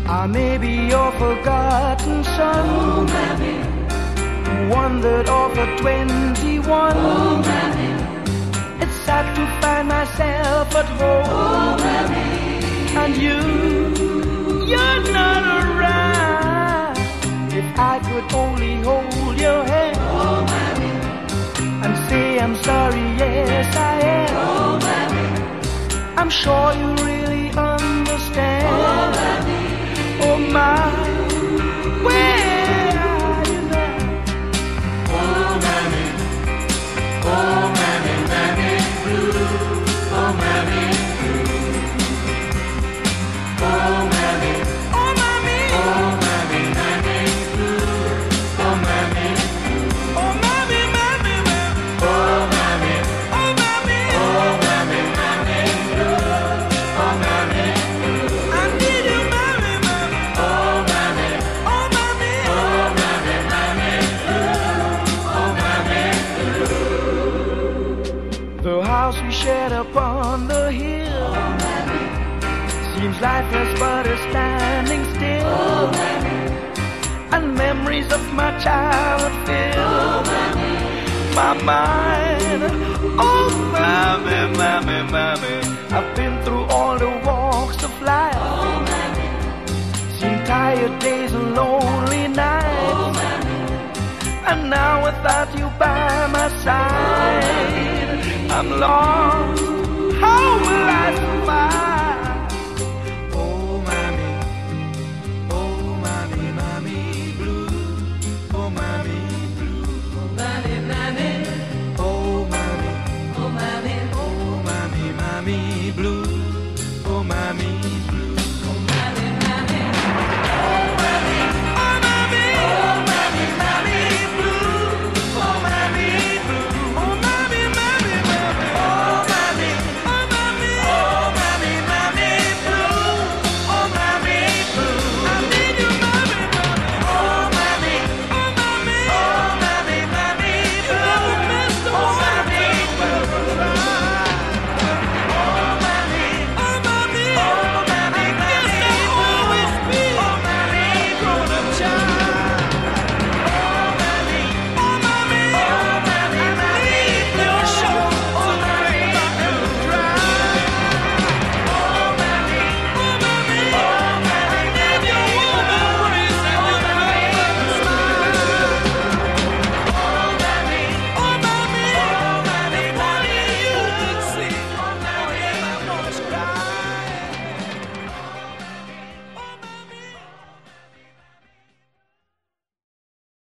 I may be your forgotten son, Oh, Mammy. wandered off at 21. Oh, Mammy. It's sad to find myself at home, Oh, Mammy. and you're not around. If I could only hold your hand, Oh, Mammy. and say I'm sorry, yes I am. Oh, Mammy. I'm sure you really understand. Oh, Mammy. Oh my, where are you now? Oh, Mammy. Oh, Mammy, Mammy blue. Oh, Mammy blue. Oh, Mammy. Oh mommy, Oh, Mammy, Mammy blue. Oh, Mammy blue. oh mommy, mommy, mommy, Oh, Mammy. oh mommy, Oh, Mammy, Mammy blue. Oh, Mammy. I need you, mommy, mommy, Oh, Mammy. oh mommy, Oh, Mammy, Mammy blue. Oh, Mammy. The house we shared upon the hill seems lifeless but is standing still. Oh, Mammy. And memories of my childhood fill Oh, Mammy. my mind. Oh mommy, mommy, mommy, I've been through all the walks of life, Oh, Mammy. seen tired days and lonely Oh, nights, Mammy. and now without you by my side, I'm lost